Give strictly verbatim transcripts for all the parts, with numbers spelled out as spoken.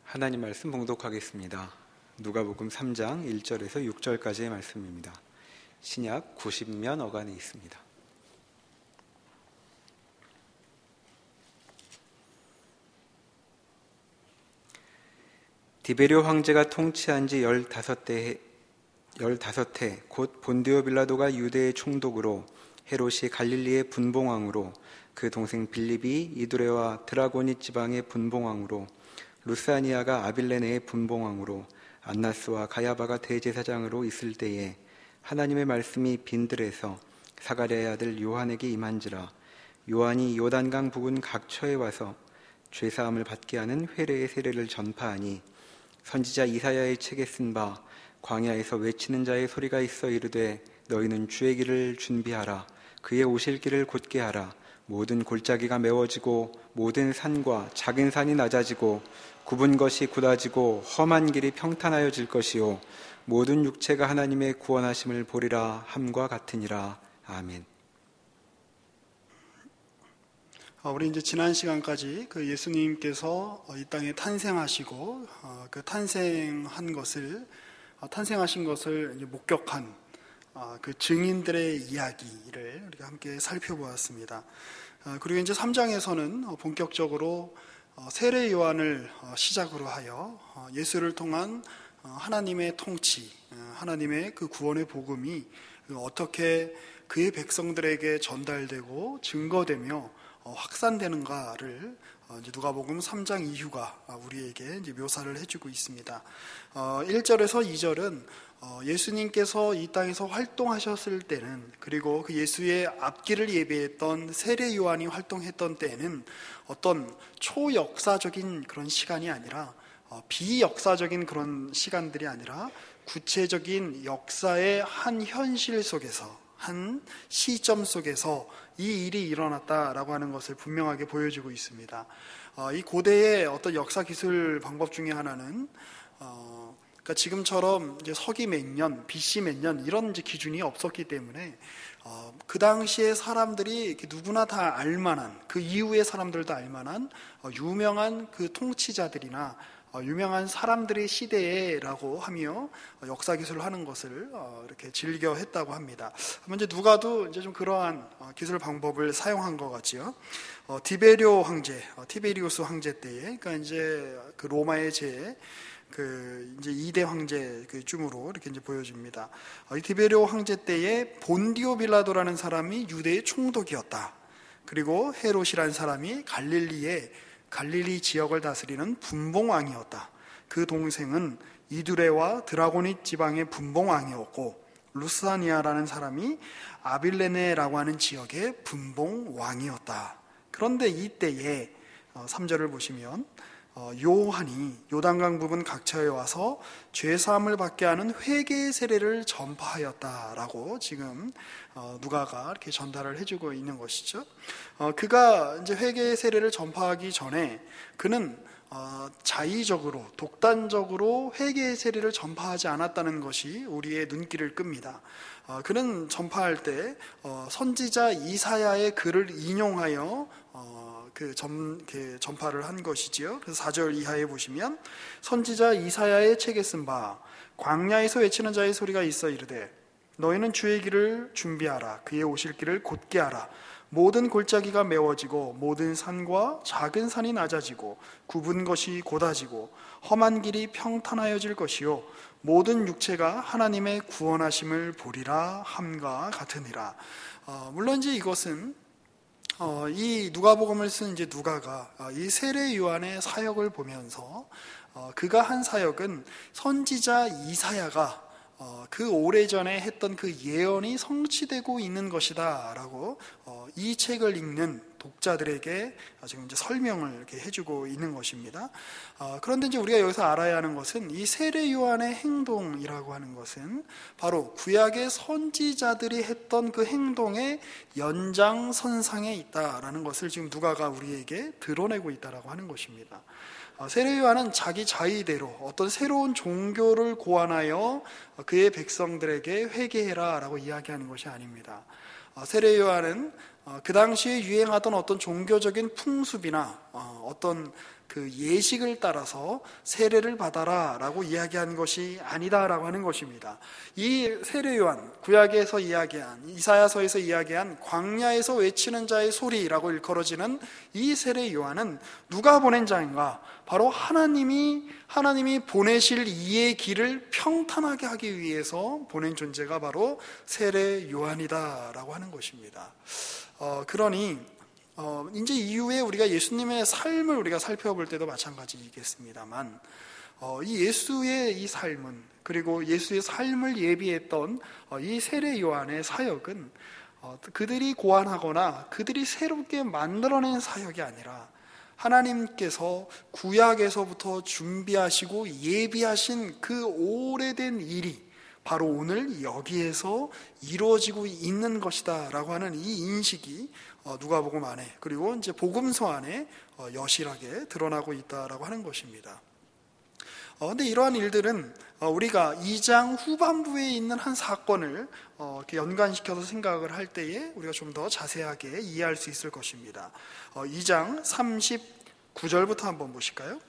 하나님 말씀 봉독하겠습니다. 누가복음 삼 장 일 절에서 육 절까지의 말씀입니다. 신약 구십 면 어간에 있습니다. 디베료 황제가 통치한 지 열다섯 해, 열다섯 해, 곧 본디오 빌라도가 유대의 총독으로, 헤롯이 갈릴리의 분봉왕으로, 그 동생 빌립이 이두레와 드라고니 지방의 분봉왕으로, 루사니아가 아빌레네의 분봉왕으로, 안나스와 가야바가 대제사장으로 있을 때에 하나님의 말씀이 빈들에서 사가랴의 아들 요한에게 임한지라. 요한이 요단강 부근 각처에 와서 죄사함을 받게 하는 회례의 세례를 전파하니, 선지자 이사야의 책에 쓴 바 광야에서 외치는 자의 소리가 있어 이르되, 너희는 주의 길을 준비하라. 그의 오실 길을 곧게 하라. 모든 골짜기가 메워지고 모든 산과 작은 산이 낮아지고 굽은 것이 굳어지고 험한 길이 평탄하여질 것이요 모든 육체가 하나님의 구원하심을 보리라 함과 같으니라. 아멘. 우리 이제 지난 시간까지 그 예수님께서 이 땅에 탄생하시고 그 탄생한 것을 탄생하신 것을 이제 목격한 그 증인들의 이야기를 우리가 함께 살펴보았습니다. 그리고 이제 삼 장에서는 본격적으로 세례 요한을 시작으로 하여 예수를 통한 하나님의 통치, 하나님의 그 구원의 복음이 어떻게 그의 백성들에게 전달되고 증거되며 확산되는가를 이제 누가복음 삼 장 이후가 우리에게 이제 묘사를 해주고 있습니다. 일 절에서 이 절은 예수님께서 이 땅에서 활동하셨을 때는, 그리고 그 예수의 앞길을 예배했던 세례 요한이 활동했던 때는 어떤 초역사적인 그런 시간이 아니라, 비역사적인 그런 시간들이 아니라 구체적인 역사의 한 현실 속에서, 한 시점 속에서 이 일이 일어났다라고 하는 것을 분명하게 보여주고 있습니다. 이 고대의 어떤 역사 기술 방법 중에 하나는 어, 그러니까 지금처럼 이제 서기 몇 년, 비씨 몇 년 이런 이제 기준이 없었기 때문에 어, 그 당시에 사람들이 누구나 다 알만한, 그 이후의 사람들도 알만한 어, 유명한 그 통치자들이나 어, 유명한 사람들의 시대라고 하며 어, 역사 기술을 하는 것을 어, 이렇게 즐겨 했다고 합니다. 먼저 누가도 이제 좀 그러한 어, 기술 방법을 사용한 것 같지요. 어, 디베료 황제, 어, 티베리우스 황제 때에, 그러니까 이제 그 로마의 제 그 이제 이 대 황제 그 쯤으로 이렇게 이제 보여집니다. 어, 이 디베료 황제 때에 본디오 빌라도라는 사람이 유대의 총독이었다. 그리고 헤롯이라는 사람이 갈릴리의 갈릴리 지역을 다스리는 분봉왕이었다. 그 동생은 이두레와 드라고니 지방의 분봉왕이었고, 루사니아라는 사람이 아빌레네라고 하는 지역의 분봉왕이었다. 그런데 이때에 삼 절을 보시면 요한이 요단강 부근 각처에 와서 죄사함을 받게 하는 회개의 세례를 전파하였다라고 지금 누가가 이렇게 전달을 해주고 있는 것이죠. 그가 이제 회개의 세례를 전파하기 전에 그는 자의적으로, 독단적으로 회개의 세례를 전파하지 않았다는 것이 우리의 눈길을 끕니다. 그는 전파할 때 선지자 이사야의 글을 인용하여 그 전, 그 전파를 한 것이지요. 그래서 사 절 이하에 보시면, 선지자 이사야의 책에 쓴 바 광야에서 외치는 자의 소리가 있어 이르되, 너희는 주의 길을 준비하라. 그의 오실 길을 곧게 하라. 모든 골짜기가 메워지고 모든 산과 작은 산이 낮아지고 굽은 것이 곧아지고 험한 길이 평탄하여질 것이요 모든 육체가 하나님의 구원하심을 보리라 함과 같으니라. 어, 물론 이제 이것은 어, 이 누가복음을 쓴 이제 누가가 어, 이 세례 요한의 사역을 보면서 어, 그가 한 사역은 선지자 이사야가 어, 그 오래전에 했던 그 예언이 성취되고 있는 것이다 라고 어, 이 책을 읽는 독자들에게 지금 이제 설명을 이렇게 해주고 있는 것입니다. 어, 그런데 이제 우리가 여기서 알아야 하는 것은 이 세례 요한의 행동이라고 하는 것은 바로 구약의 선지자들이 했던 그 행동의 연장선상에 있다라는 것을 지금 누가가 우리에게 드러내고 있다라고 하는 것입니다. 세례 요한은 자기 자의대로 어떤 새로운 종교를 고안하여 그의 백성들에게 회개해라 라고 이야기하는 것이 아닙니다. 세례 요한은 그 당시에 유행하던 어떤 종교적인 풍습이나 어떤 그 예식을 따라서 세례를 받아라 라고 이야기한 것이 아니다라고 하는 것입니다. 이 세례 요한, 구약에서 이야기한, 이사야서에서 이야기한 광야에서 외치는 자의 소리라고 일컬어지는 이 세례 요한은 누가 보낸 자인가? 바로 하나님이 하나님이 보내실 이의 길을 평탄하게 하기 위해서 보낸 존재가 바로 세례 요한이다라고 하는 것입니다. 어, 그러니 어, 이제 이후에 우리가 예수님의 삶을 우리가 살펴볼 때도 마찬가지이겠습니다만, 어, 이 예수의 이 삶은, 그리고 예수의 삶을 예비했던 어, 이 세례 요한의 사역은 어, 그들이 고안하거나 그들이 새롭게 만들어낸 사역이 아니라 하나님께서 구약에서부터 준비하시고 예비하신 그 오래된 일이 바로 오늘 여기에서 이루어지고 있는 것이다 라고 하는 이 인식이 누가복음 안에, 그리고 이제 복음서 안에 여실하게 드러나고 있다라고 하는 것입니다. 그런데 이러한 일들은 우리가 이 장 후반부에 있는 한 사건을 이렇게 연관시켜서 생각을 할 때에 우리가 좀 더 자세하게 이해할 수 있을 것입니다. 이 장 삼십구 절부터 한번 보실까요?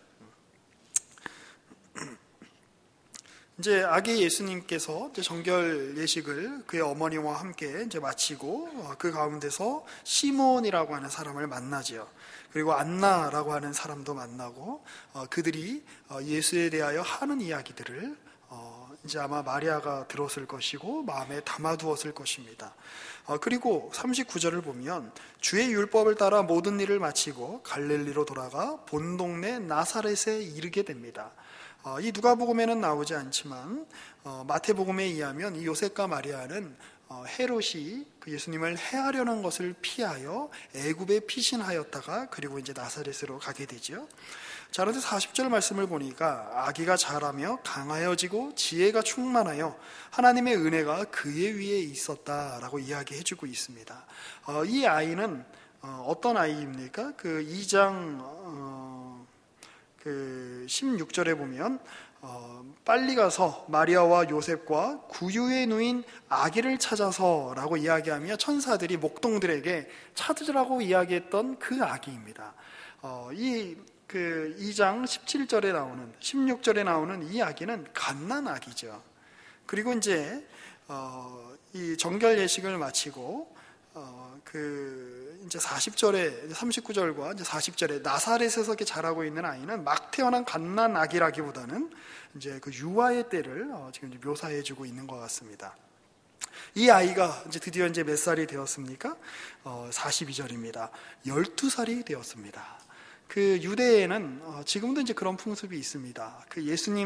이제 아기 예수님께서 이제 정결 예식을 그의 어머니와 함께 이제 마치고 그 가운데서 시몬이라고 하는 사람을 만나지요. 그리고 안나라고 하는 사람도 만나고 그들이 예수에 대하여 하는 이야기들을 이제 아마 마리아가 들었을 것이고 마음에 담아두었을 것입니다. 그리고 삼십구 절을 보면 주의 율법을 따라 모든 일을 마치고 갈릴리로 돌아가 본 동네 나사렛에 이르게 됩니다. 이 누가복음에는 나오지 않지만 마태복음에 의하면 이 요셉과 마리아는 헤롯이 그 예수님을 해하려는 것을 피하여 애굽에 피신하였다가 그리고 이제 나사렛으로 가게 되죠. 자, 그런데 사십 절 말씀을 보니까 아기가 자라며 강하여지고 지혜가 충만하여 하나님의 은혜가 그의 위에 있었다라고 이야기해주고 있습니다. 이 아이는 어떤 아이입니까? 그 이 장 그 십육 절에 보면 어, 빨리 가서 마리아와 요셉과 구유에 누인 아기를 찾아서라고 이야기하며 천사들이 목동들에게 찾으라고 이야기했던 그 아기입니다. 어, 이 그 이 장 십칠 절에 나오는 십육 절에 나오는 이 아기는 갓난 아기죠. 그리고 이제 어, 이 정결 예식을 마치고 어, 그 이제 사십 절에 삼십구 절과 이제 사십 절에 나사렛에서 이렇게 자라고 있는 아이는 막 태어난 갓난 아기라기보다는 이제 그 유아의 때를 어, 지금 이제 묘사해주고 있는 것 같습니다. 이 아이가 이제 드디어 이제 몇 살이 되었습니까? 어, 사십이 절입니다. 열두 살이 되었습니다. 그 유대에는 어, 지금도 이제 그런 풍습이 있습니다. 그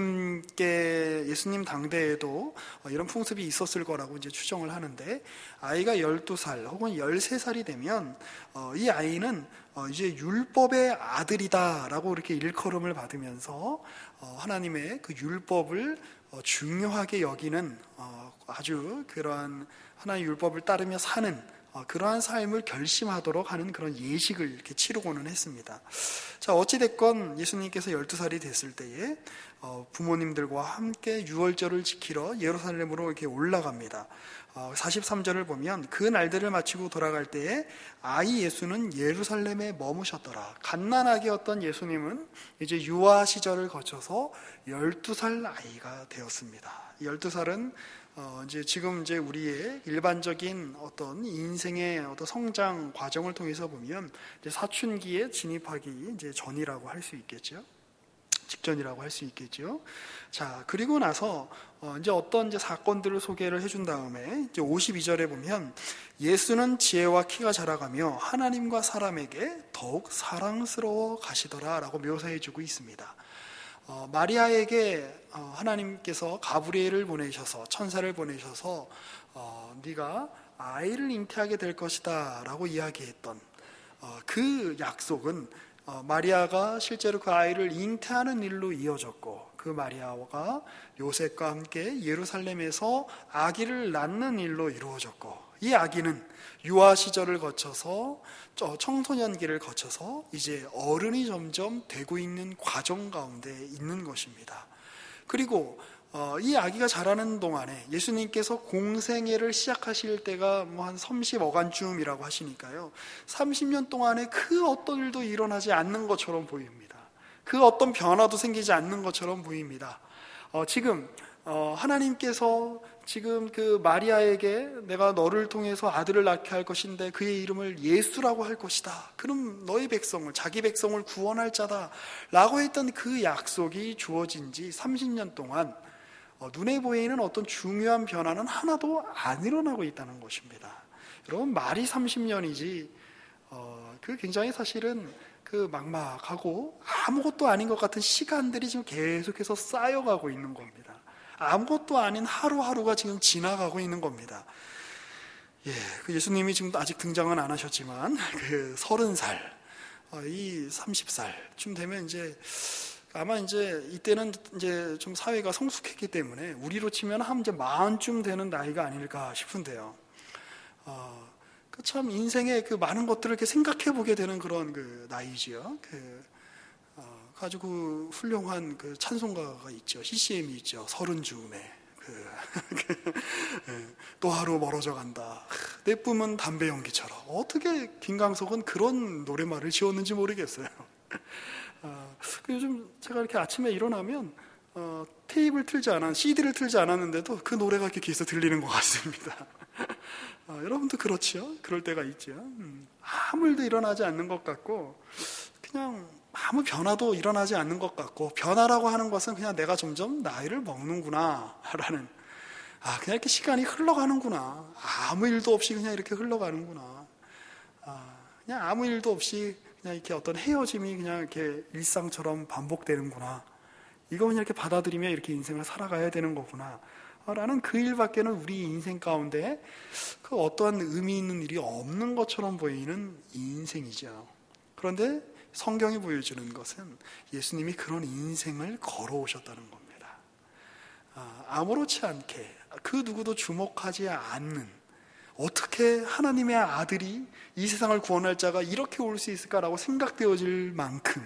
예수님께 예수님 당대에도 어, 이런 풍습이 있었을 거라고 이제 추정을 하는데, 아이가 열두 살 혹은 열세 살이 되면 어, 이 아이는 어, 이제 율법의 아들이다라고 이렇게 일컬음을 받으면서 어, 하나님의 그 율법을 어, 중요하게 여기는 어, 아주 그러한 하나님의 율법을 따르며 사는 그러한 삶을 결심하도록 하는 그런 예식을 이렇게 치르고는 했습니다. 자, 어찌됐건 예수님께서 열두 살이 됐을 때에 부모님들과 함께 유월절을 지키러 예루살렘으로 이렇게 올라갑니다. 사십삼 절을 보면 그 날들을 마치고 돌아갈 때에 아이 예수는 예루살렘에 머무셨더라. 갓난아기였던 예수님은 이제 유아 시절을 거쳐서 열두 살 아이가 되었습니다. 열두 살은 어, 이제 지금 이제 우리의 일반적인 어떤 인생의 어떤 성장 과정을 통해서 보면 이제 사춘기에 진입하기 이제 전이라고 할 수 있겠죠. 직전이라고 할 수 있겠죠. 자, 그리고 나서 어, 이제 어떤 이제 사건들을 소개를 해준 다음에 이제 오십이 절에 보면 예수는 지혜와 키가 자라가며 하나님과 사람에게 더욱 사랑스러워 가시더라라고 묘사해주고 있습니다. 어, 마리아에게 어, 하나님께서 가브리엘을 보내셔서 천사를 보내셔서 어, 네가 아이를 잉태하게 될 것이다 라고 이야기했던 어, 그 약속은 어, 마리아가 실제로 그 아이를 잉태하는 일로 이어졌고, 그 마리아가 요셉과 함께 예루살렘에서 아기를 낳는 일로 이루어졌고, 이 아기는 유아 시절을 거쳐서 청소년기를 거쳐서 이제 어른이 점점 되고 있는 과정 가운데 있는 것입니다. 그리고 어, 이 아기가 자라는 동안에 예수님께서 공생애를 시작하실 때가 뭐 한 삼십어간쯤이라고 하시니까요, 삼십 년 동안에 그 어떤 일도 일어나지 않는 것처럼 보입니다. 그 어떤 변화도 생기지 않는 것처럼 보입니다. 어, 지금 어, 하나님께서 지금 그 마리아에게 내가 너를 통해서 아들을 낳게 할 것인데 그의 이름을 예수라고 할 것이다. 그럼 너희 백성을, 자기 백성을 구원할 자다 라고 했던 그 약속이 주어진 지 삼십 년 동안 어, 눈에 보이는 어떤 중요한 변화는 하나도 안 일어나고 있다는 것입니다. 여러분, 말이 삼십 년이지 어, 그 굉장히 사실은 그 막막하고 아무것도 아닌 것 같은 시간들이 지금 계속해서 쌓여가고 있는 겁니다. 아무것도 아닌 하루하루가 지금 지나가고 있는 겁니다. 예, 그 예수님이 지금 아직 등장은 안 하셨지만 그 서른 살, 어, 이 삼십 살쯤 되면 이제 아마 이제 이때는 이제 좀 사회가 성숙했기 때문에 우리로 치면 한 이제 마흔쯤 되는 나이가 아닐까 싶은데요. 어, 그 참 인생의 그 많은 것들을 이렇게 생각해 보게 되는 그런 그 나이지요. 그 어, 가지고 훌륭한 그 찬송가가 있죠. 씨씨엠이 있죠. 서른 즈음에 그, 또 하루 멀어져 간다. 내 뿜은 담배 연기처럼. 어떻게 김광석은 그런 노래말을 지었는지 모르겠어요. 어, 요즘 제가 이렇게 아침에 일어나면 어, 테이프를 틀지 않았, 씨디를 틀지 않았는데도 그 노래가 이렇게 귀에서 들리는 것 같습니다. 어, 여러분도 그렇지요? 그럴 때가 있죠. 음, 아무 일도 일어나지 않는 것 같고 그냥 아무 변화도 일어나지 않는 것 같고, 변화라고 하는 것은 그냥 내가 점점 나이를 먹는구나 라는, 아 그냥 이렇게 시간이 흘러가는구나, 아무 일도 없이 그냥 이렇게 흘러가는구나, 아, 그냥 아무 일도 없이 그냥 이렇게 어떤 헤어짐이 그냥 이렇게 일상처럼 반복되는구나, 이거 그냥 이렇게 받아들이며 이렇게 인생을 살아가야 되는 거구나 라는 그 일밖에는 우리 인생 가운데 그 어떠한 의미 있는 일이 없는 것처럼 보이는 인생이죠. 그런데 성경이 보여주는 것은 예수님이 그런 인생을 걸어오셨다는 겁니다. 아무렇지 않게 그 누구도 주목하지 않는, 어떻게 하나님의 아들이 이 세상을 구원할 자가 이렇게 올 수 있을까라고 생각되어질 만큼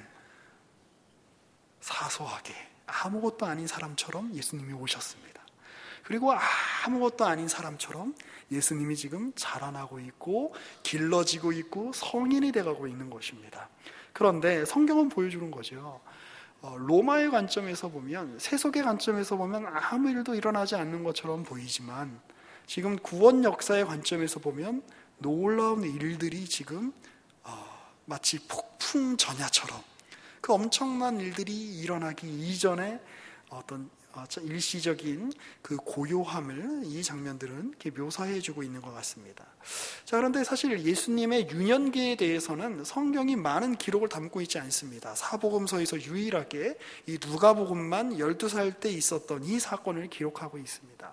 사소하게 아무것도 아닌 사람처럼 예수님이 오셨습니다. 그리고 아무것도 아닌 사람처럼 예수님이 지금 자라나고 있고 길러지고 있고 성인이 돼가고 있는 것입니다. 그런데 성경은 보여주는 거죠. 어, 로마의 관점에서 보면, 세속의 관점에서 보면 아무 일도 일어나지 않는 것처럼 보이지만, 지금 구원 역사의 관점에서 보면 놀라운 일들이 지금 어, 마치 폭풍 전야처럼 그 엄청난 일들이 일어나기 이전에 어떤 일시적인 그 고요함을 이 장면들은 이렇게 묘사해주고 있는 것 같습니다. 자, 그런데 사실 예수님의 유년기에 대해서는 성경이 많은 기록을 담고 있지 않습니다. 사복음서에서 유일하게 이 누가복음만 열두 살 때 있었던 이 사건을 기록하고 있습니다.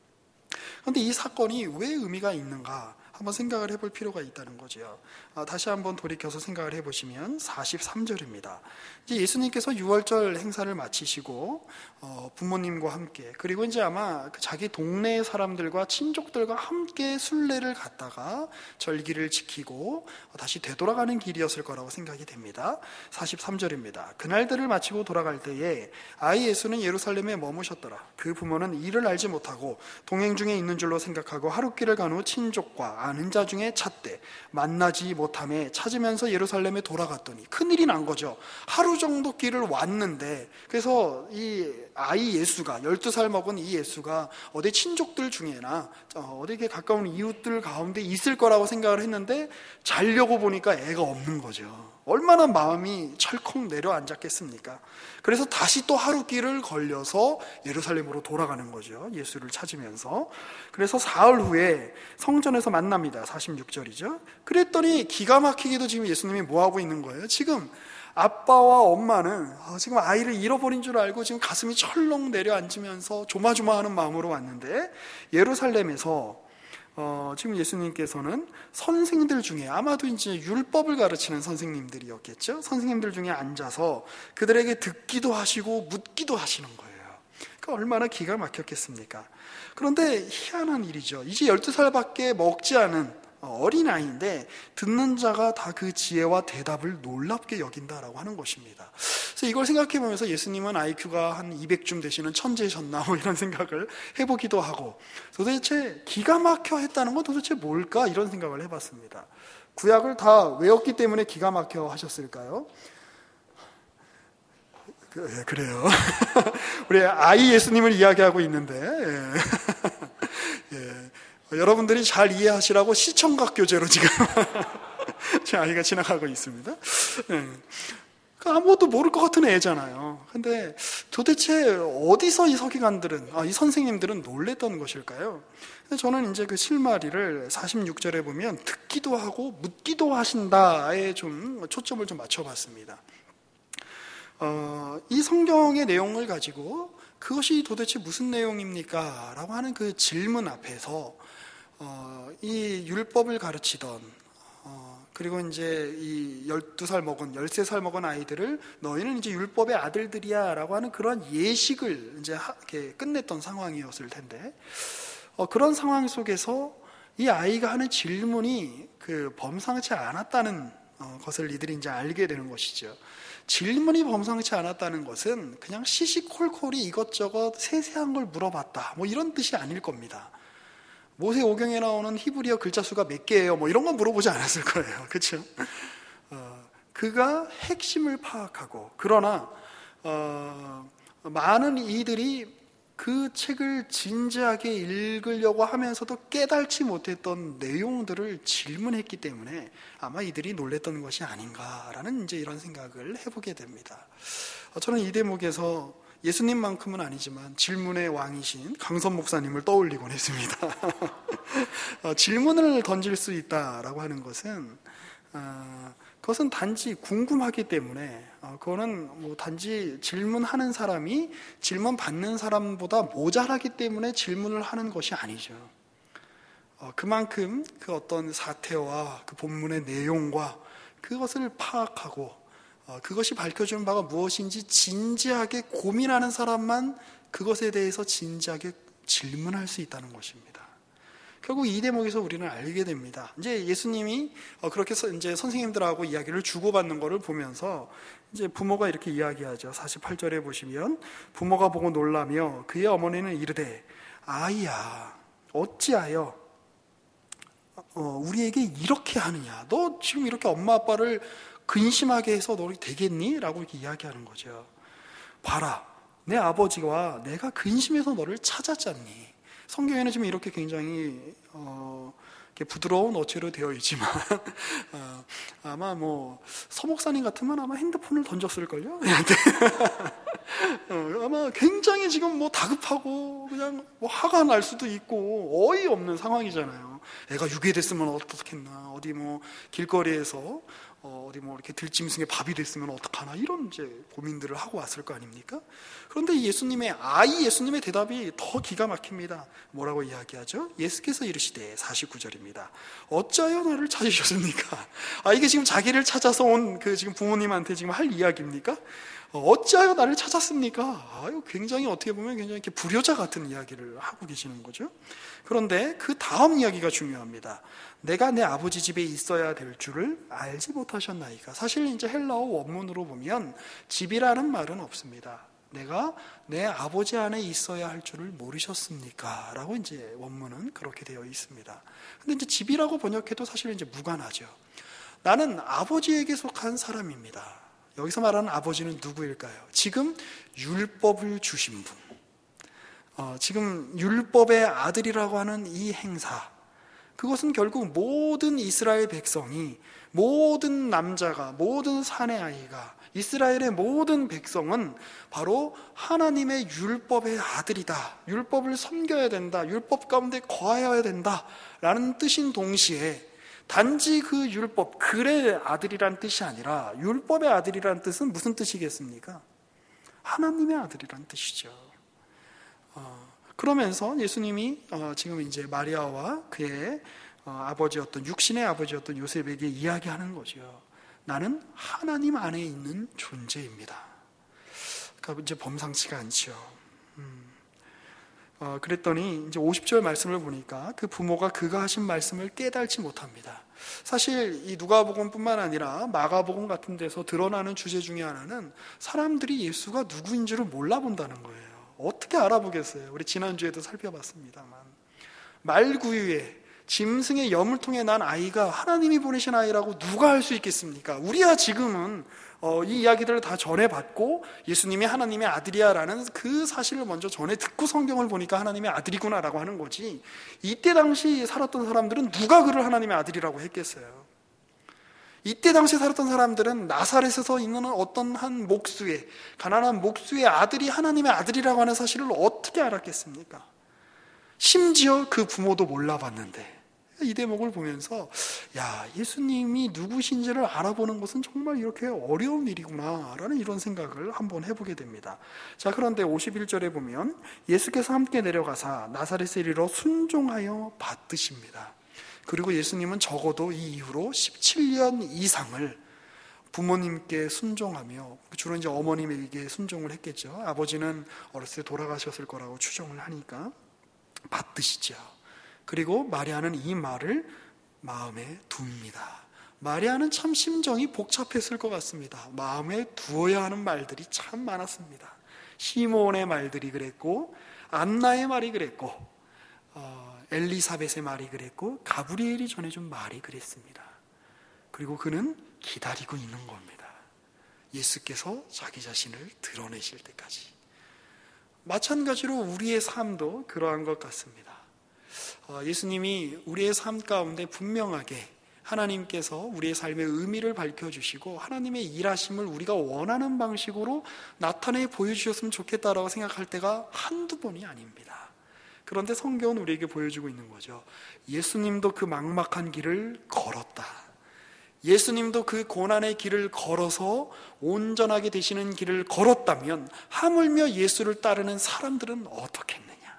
그런데 이 사건이 왜 의미가 있는가 한번 생각을 해볼 필요가 있다는 거죠. 아, 다시 한번 돌이켜서 생각을 해보시면 사십삼 절입니다. 이제 예수님께서 유월절 행사를 마치시고 어, 부모님과 함께, 그리고 이제 아마 자기 동네 사람들과 친족들과 함께 순례를 갔다가 절기를 지키고 다시 되돌아가는 길이었을 거라고 생각이 됩니다. 사십삼 절입니다. 그날들을 마치고 돌아갈 때에 아이 예수는 예루살렘에 머무셨더라. 그 부모는 이를 알지 못하고 동행 중에 있는 줄로 생각하고 하룻길을 간 후 친족과 아는 자 중에 찾되 만나지 못함에 찾으면서 예루살렘에 돌아갔더니 큰일이 난 거죠. 하루 정도 길을 왔는데, 그래서 이 아이 예수가, 열두 살 먹은 이 예수가 어디 친족들 중에나 어디 가까운 이웃들 가운데 있을 거라고 생각을 했는데 자려고 보니까 애가 없는 거죠. 얼마나 마음이 철컥 내려앉았겠습니까? 그래서 다시 또 하루 길을 걸려서 예루살렘으로 돌아가는 거죠. 예수를 찾으면서. 그래서 사흘 후에 성전에서 만납니다. 사십육 절이죠. 그랬더니 기가 막히게도 지금 예수님이 뭐하고 있는 거예요? 지금 아빠와 엄마는 지금 아이를 잃어버린 줄 알고 지금 가슴이 철렁 내려앉으면서 조마조마하는 마음으로 왔는데, 예루살렘에서 어, 지금 예수님께서는 선생들 중에, 아마도 이제 율법을 가르치는 선생님들이었겠죠. 선생님들 중에 앉아서 그들에게 듣기도 하시고 묻기도 하시는 거예요. 그러니까 얼마나 기가 막혔겠습니까? 그런데 희한한 일이죠. 이제 열두 살밖에 먹지 않은 어린아이인데 듣는 자가 다 그 지혜와 대답을 놀랍게 여긴다라고 하는 것입니다. 그래서 이걸 생각해 보면서 예수님은 아이큐가 한 이백쯤 되시는 천재셨나 뭐 이런 생각을 해보기도 하고, 도대체 기가 막혀 했다는 건 도대체 뭘까 이런 생각을 해봤습니다. 구약을 다 외웠기 때문에 기가 막혀 하셨을까요? 그, 예, 그래요. 우리 아이 예수님을 이야기하고 있는데 예. 예. 여러분들이 잘 이해하시라고 시청각 교재로 지금 제 아이가 지나가고 있습니다. 예. 아무것도 모를 것 같은 애잖아요. 근데 도대체 어디서 이 서기관들은, 아, 이 선생님들은 놀랬던 것일까요? 저는 이제 그 실마리를 사십육 절에 보면 듣기도 하고 묻기도 하신다에 좀 초점을 좀 맞춰봤습니다. 어, 이 성경의 내용을 가지고 그것이 도대체 무슨 내용입니까? 라고 하는 그 질문 앞에서 어, 이 율법을 가르치던 그리고 이제 이 열두 살 먹은, 열세 살 먹은 아이들을 너희는 이제 율법의 아들들이야 라고 하는 그런 예식을 이제 이렇게 끝냈던 상황이었을 텐데, 어, 그런 상황 속에서 이 아이가 하는 질문이 그 범상치 않았다는 어, 것을 이들이 이제 알게 되는 것이죠. 질문이 범상치 않았다는 것은 그냥 시시콜콜이 이것저것 세세한 걸 물어봤다, 뭐 이런 뜻이 아닐 겁니다. 모세오경에 나오는 히브리어 글자 수가 몇 개예요? 뭐 이런 거 물어보지 않았을 거예요. 그렇죠? 어, 그가 핵심을 파악하고, 그러나 어, 많은 이들이 그 책을 진지하게 읽으려고 하면서도 깨달지 못했던 내용들을 질문했기 때문에 아마 이들이 놀랬던 것이 아닌가라는 이제 이런 생각을 해보게 됩니다. 어, 저는 이 대목에서 예수님만큼은 아니지만 질문의 왕이신 강선 목사님을 떠올리곤 했습니다. 어, 질문을 던질 수 있다라고 하는 것은 어, 그것은 단지 궁금하기 때문에 어, 그거는 뭐 단지 질문하는 사람이 질문 받는 사람보다 모자라기 때문에 질문을 하는 것이 아니죠. 어, 그만큼 그 어떤 사태와 그 본문의 내용과 그것을 파악하고 어, 그것이 밝혀주는 바가 무엇인지 진지하게 고민하는 사람만 그것에 대해서 진지하게 질문할 수 있다는 것입니다. 결국 이 대목에서 우리는 알게 됩니다. 이제 예수님이 어, 그렇게 이제 선생님들하고 이야기를 주고받는 것을 보면서 이제 부모가 이렇게 이야기하죠. 사십팔 절에 보시면 부모가 보고 놀라며 그의 어머니는 이르되 아이야 어찌하여 어, 우리에게 이렇게 하느냐? 너 지금 이렇게 엄마 아빠를 근심하게 해서 너희 되겠니? 라고 이렇게 이야기하는 거죠. 봐라, 내 아버지와 내가 근심해서 너를 찾았잖니. 성경에는 지금 이렇게 굉장히 어, 이렇게 부드러운 어체로 되어 있지만 어, 아마 뭐 서목사님 같으면 아마 핸드폰을 던졌을걸요. 어, 아마 굉장히 지금 뭐 다급하고 그냥 뭐 화가 날 수도 있고 어이없는 상황이잖아요. 애가 유괴됐으면 어떻겠나, 어디 뭐 길거리에서 어, 어디 뭐 이렇게 들짐승에 밥이 됐으면 어떡하나, 이런 이제 고민들을 하고 왔을 거 아닙니까? 그런데 예수님의 아이 예수님의 대답이 더 기가 막힙니다. 뭐라고 이야기하죠? 예수께서 이르시되 사십구 절입니다. 어찌하여 나를 찾으셨습니까? 아, 이게 지금 자기를 찾아서 온 그 지금 부모님한테 지금 할 이야기입니까? 어찌하여 나를 찾았습니까? 아유, 굉장히 어떻게 보면 굉장히 이렇게 불효자 같은 이야기를 하고 계시는 거죠. 그런데 그 다음 이야기가 중요합니다. 내가 내 아버지 집에 있어야 될 줄을 알지 못하셨나이까. 사실 이제 헬라어 원문으로 보면 집이라는 말은 없습니다. 내가 내 아버지 안에 있어야 할 줄을 모르셨습니까? 라고 이제 원문은 그렇게 되어 있습니다. 근데 이제 집이라고 번역해도 사실 이제 무관하죠. 나는 아버지에게 속한 사람입니다. 여기서 말하는 아버지는 누구일까요? 지금 율법을 주신 분, 어, 지금 율법의 아들이라고 하는 이 행사, 그것은 결국 모든 이스라엘 백성이, 모든 남자가, 모든 사내 아이가, 이스라엘의 모든 백성은 바로 하나님의 율법의 아들이다, 율법을 섬겨야 된다, 율법 가운데 거하여야 된다 라는 뜻인 동시에 단지 그 율법, 글의 아들이란 뜻이 아니라 율법의 아들이란 뜻은 무슨 뜻이겠습니까? 하나님의 아들이란 뜻이죠. 어, 그러면서 예수님이 어, 지금 이제 마리아와 그의 어, 아버지였던, 육신의 아버지였던 요셉에게 이야기하는 거죠. 나는 하나님 안에 있는 존재입니다. 그러니까 이제 범상치가 않죠. 음. 어, 그랬더니 이제 오십 절 말씀을 보니까 그 부모가 그가 하신 말씀을 깨달지 못합니다. 사실 이 누가복음뿐만 아니라 마가복음 같은 데서 드러나는 주제 중에 하나는 사람들이 예수가 누구인 줄을 몰라본다는 거예요. 어떻게 알아보겠어요? 우리 지난주에도 살펴봤습니다만, 말구유에 짐승의 염을 통해 난 아이가 하나님이 보내신 아이라고 누가 알 수 있겠습니까? 우리야 지금은 어, 이 이야기들을 다 전해받고 예수님이 하나님의 아들이야라는 그 사실을 먼저 전해 듣고 성경을 보니까 하나님의 아들이구나라고 하는 거지, 이때 당시 살았던 사람들은 누가 그를 하나님의 아들이라고 했겠어요? 이때 당시 살았던 사람들은 나사렛에서 있는 어떤 한 목수의, 가난한 목수의 아들이 하나님의 아들이라고 하는 사실을 어떻게 알았겠습니까? 심지어 그 부모도 몰라봤는데, 이 대목을 보면서 야, 예수님이 누구신지를 알아보는 것은 정말 이렇게 어려운 일이구나 라는 이런 생각을 한번 해보게 됩니다. 자, 그런데 오십일 절에 보면 예수께서 함께 내려가사 나사렛에 이르러 순종하여 받드십니다. 그리고 예수님은 적어도 이 이후로 십칠 년 이상을 부모님께 순종하며, 주로 이제 어머님에게 순종을 했겠죠. 아버지는 어렸을 때 돌아가셨을 거라고 추정을 하니까 받드시죠. 그리고 마리아는 이 말을 마음에 둡니다. 마리아는 참 심정이 복잡했을 것 같습니다. 마음에 두어야 하는 말들이 참 많았습니다. 시몬의 말들이 그랬고, 안나의 말이 그랬고, 어, 엘리사벳의 말이 그랬고, 가브리엘이 전해준 말이 그랬습니다. 그리고 그는 기다리고 있는 겁니다. 예수께서 자기 자신을 드러내실 때까지. 마찬가지로 우리의 삶도 그러한 것 같습니다. 예수님이 우리의 삶 가운데 분명하게 하나님께서 우리의 삶의 의미를 밝혀주시고 하나님의 일하심을 우리가 원하는 방식으로 나타내 보여주셨으면 좋겠다라고 생각할 때가 한두 번이 아닙니다. 그런데 성경은 우리에게 보여주고 있는 거죠. 예수님도 그 막막한 길을 걸었다. 예수님도 그 고난의 길을 걸어서 온전하게 되시는 길을 걸었다면 하물며 예수를 따르는 사람들은 어떻겠느냐.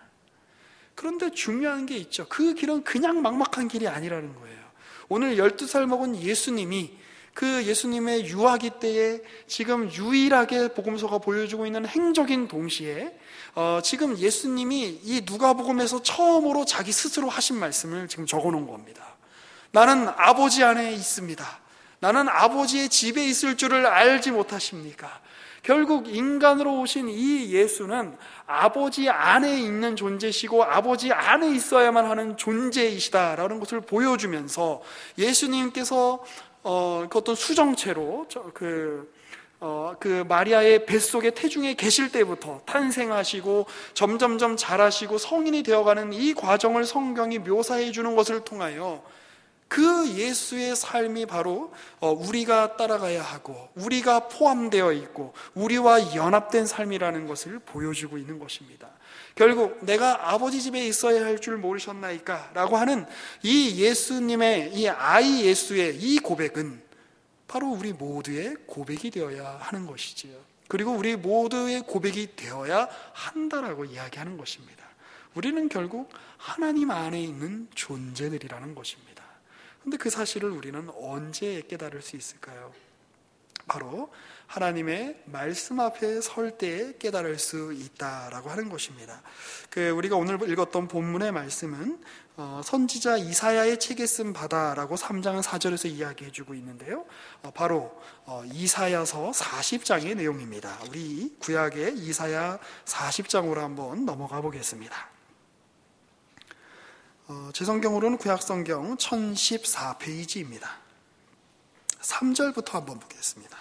그런데 중요한 게 있죠. 그 길은 그냥 막막한 길이 아니라는 거예요. 오늘 열두 살 먹은 예수님이 그 예수님의 유아기 때에 지금 유일하게 복음서가 보여주고 있는 행적인 동시에 어, 지금 예수님이 이 누가복음에서 처음으로 자기 스스로 하신 말씀을 지금 적어놓은 겁니다. 나는 아버지 안에 있습니다. 나는 아버지의 집에 있을 줄을 알지 못하십니까? 결국 인간으로 오신 이 예수는 아버지 안에 있는 존재시고 아버지 안에 있어야만 하는 존재이시다라는 것을 보여주면서 예수님께서 어, 그 어떤 수정체로 그, 어, 그 마리아의 뱃속에 태중에 계실 때부터 탄생하시고 점점점 자라시고 성인이 되어가는 이 과정을 성경이 묘사해 주는 것을 통하여 그 예수의 삶이 바로 우리가 따라가야 하고 우리가 포함되어 있고 우리와 연합된 삶이라는 것을 보여주고 있는 것입니다. 결국 내가 아버지 집에 있어야 할 줄 모르셨나이까 라고 하는 이 예수님의 이 아이 예수의 이 고백은 바로 우리 모두의 고백이 되어야 하는 것이지요. 그리고 우리 모두의 고백이 되어야 한다라고 이야기하는 것입니다. 우리는 결국 하나님 안에 있는 존재들이라는 것입니다. 그런데 그 사실을 우리는 언제 깨달을 수 있을까요? 바로 하나님의 말씀 앞에 설 때에 깨달을 수 있다라고 하는 것입니다. 그 우리가 오늘 읽었던 본문의 말씀은 어, 선지자 이사야의 책에 쓴 바다라고 삼 장 사 절에서 이야기해주고 있는데요. 어, 바로 어, 이사야서 사십 장의 내용입니다. 우리 구약의 이사야 사십 장으로 한번 넘어가 보겠습니다. 어, 제 성경으로는 구약성경 천십사 페이지입니다. 삼 절부터 한번 보겠습니다.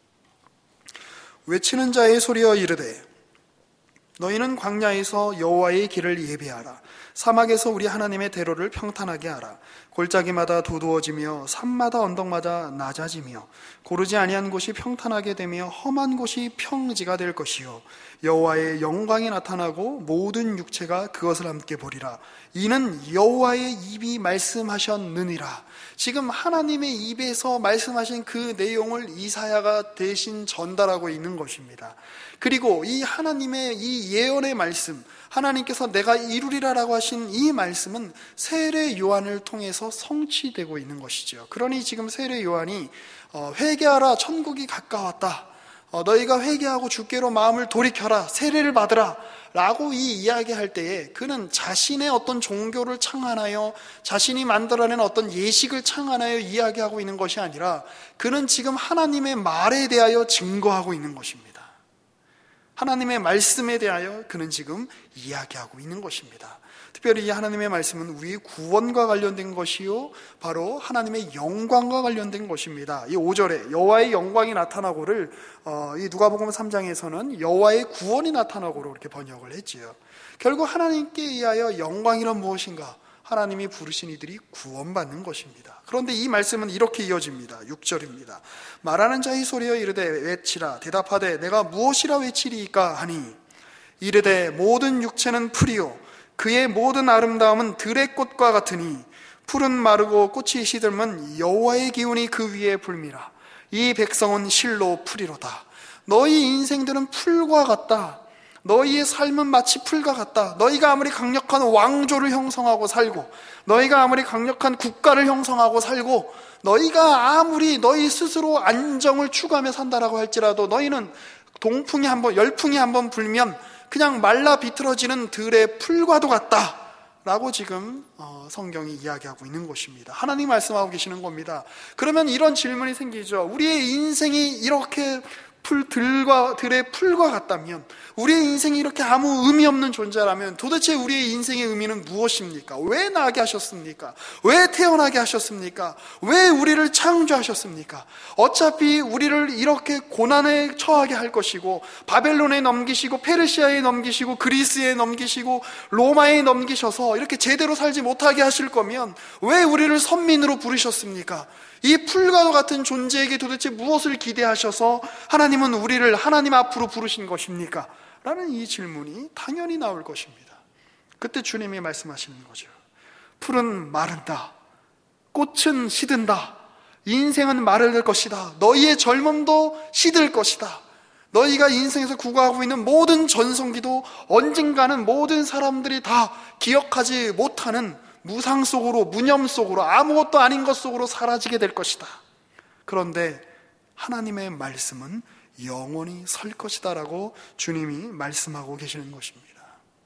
외치는 자의 소리여 이르되 너희는 광야에서 여호와의 길을 예비하라. 사막에서 우리 하나님의 대로를 평탄하게 하라. 골짜기마다 두두어지며 산마다 언덕마다 낮아지며 고르지 아니한 곳이 평탄하게 되며 험한 곳이 평지가 될 것이요 여호와의 영광이 나타나고 모든 육체가 그것을 함께 보리라. 이는 여호와의 입이 말씀하셨느니라. 지금 하나님의 입에서 말씀하신 그 내용을 이사야가 대신 전달하고 있는 것입니다. 그리고 이 하나님의 이 예언의 말씀, 하나님께서 내가 이루리라라고 하신 이 말씀은 세례 요한을 통해서 성취되고 있는 것이죠. 그러니 지금 세례 요한이 회개하라, 천국이 가까웠다, 너희가 회개하고 주께로 마음을 돌이켜라, 세례를 받으라 라고 이 이야기할 때에 그는 자신의 어떤 종교를 창안하여 자신이 만들어낸 어떤 예식을 창안하여 이야기하고 있는 것이 아니라 그는 지금 하나님의 말에 대하여 증거하고 있는 것입니다. 하나님의 말씀에 대하여 그는 지금 이야기하고 있는 것입니다. 특별히 이 하나님의 말씀은 우리의 구원과 관련된 것이요, 바로 하나님의 영광과 관련된 것입니다. 이 오 절에 여호와의 영광이 나타나고를 어, 이 누가복음 삼 장에서는 여호와의 구원이 나타나고로 이렇게 번역을 했지요. 결국 하나님께 의하여 영광이란 무엇인가? 하나님이 부르신 이들이 구원받는 것입니다. 그런데 이 말씀은 이렇게 이어집니다. 육 절입니다. 말하는 자의 소리여 이르되 외치라. 대답하되 내가 무엇이라 외치리이까 하니 이르되 모든 육체는 풀이요 그의 모든 아름다움은 들의 꽃과 같으니 풀은 마르고 꽃이 시들면 여호와의 기운이 그 위에 불미라. 이 백성은 실로 풀이로다. 너희 인생들은 풀과 같다. 너희의 삶은 마치 풀과 같다. 너희가 아무리 강력한 왕조를 형성하고 살고, 너희가 아무리 강력한 국가를 형성하고 살고, 너희가 아무리 너희 스스로 안정을 추구하며 산다라고 할지라도 너희는 동풍이 한번, 열풍이 한번 불면 그냥 말라 비틀어지는 들의 풀과도 같다 라고 지금 성경이 이야기하고 있는 것입니다. 하나님 말씀하고 계시는 겁니다. 그러면 이런 질문이 생기죠. 우리의 인생이 이렇게 풀, 들과, 들의 풀과 같다면, 우리의 인생이 이렇게 아무 의미 없는 존재라면 도대체 우리의 인생의 의미는 무엇입니까? 왜 나게 하셨습니까? 왜 태어나게 하셨습니까? 왜 우리를 창조하셨습니까? 어차피 우리를 이렇게 고난에 처하게 할 것이고, 바벨론에 넘기시고, 페르시아에 넘기시고, 그리스에 넘기시고, 로마에 넘기셔서 이렇게 제대로 살지 못하게 하실 거면 왜 우리를 선민으로 부르셨습니까? 이 풀과 같은 존재에게 도대체 무엇을 기대하셔서 하나님은 우리를 하나님 앞으로 부르신 것입니까? 라는 이 질문이 당연히 나올 것입니다. 그때 주님이 말씀하시는 거죠. 풀은 마른다. 꽃은 시든다. 인생은 마를 것이다. 너희의 젊음도 시들 것이다. 너희가 인생에서 구가하고 있는 모든 전성기도 언젠가는 모든 사람들이 다 기억하지 못하는 무상 속으로, 무념 속으로, 아무것도 아닌 것 속으로 사라지게 될 것이다. 그런데 하나님의 말씀은 영원히 설 것이다 라고 주님이 말씀하고 계시는 것입니다.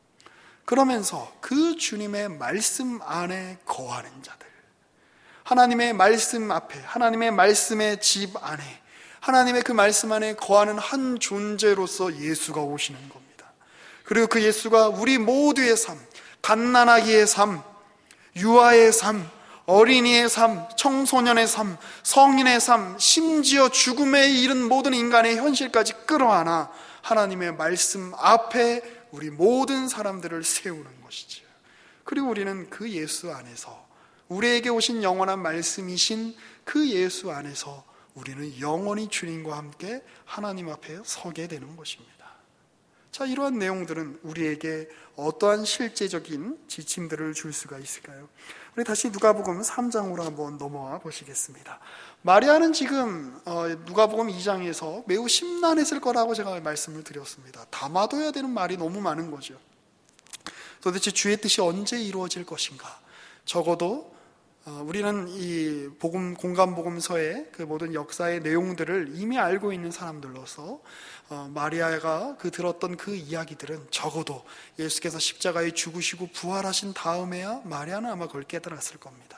그러면서 그 주님의 말씀 안에 거하는 자들, 하나님의 말씀 앞에, 하나님의 말씀의 집 안에, 하나님의 그 말씀 안에 거하는 한 존재로서 예수가 오시는 겁니다. 그리고 그 예수가 우리 모두의 삶, 갓난아기의 삶, 유아의 삶, 어린이의 삶, 청소년의 삶, 성인의 삶, 심지어 죽음에 이른 모든 인간의 현실까지 끌어안아 하나님의 말씀 앞에 우리 모든 사람들을 세우는 것이죠. 그리고 우리는 그 예수 안에서, 우리에게 오신 영원한 말씀이신 그 예수 안에서 우리는 영원히 주님과 함께 하나님 앞에 서게 되는 것입니다. 자, 이러한 내용들은 우리에게 어떠한 실제적인 지침들을 줄 수가 있을까요? 우리 다시 누가복음 삼 장으로 한번 넘어와 보시겠습니다. 마리아는 지금 누가복음 이 장에서 매우 심란했을 거라고 제가 말씀을 드렸습니다. 담아둬야 되는 말이 너무 많은 거죠. 도대체 주의 뜻이 언제 이루어질 것인가? 적어도 우리는 이 복음, 공간복음서의 그 모든 역사의 내용들을 이미 알고 있는 사람들로서 어, 마리아가 그 들었던 그 이야기들은 적어도 예수께서 십자가에 죽으시고 부활하신 다음에야 마리아는 아마 그걸 깨달았을 겁니다.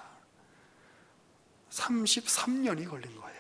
삼십삼 년이 걸린 거예요.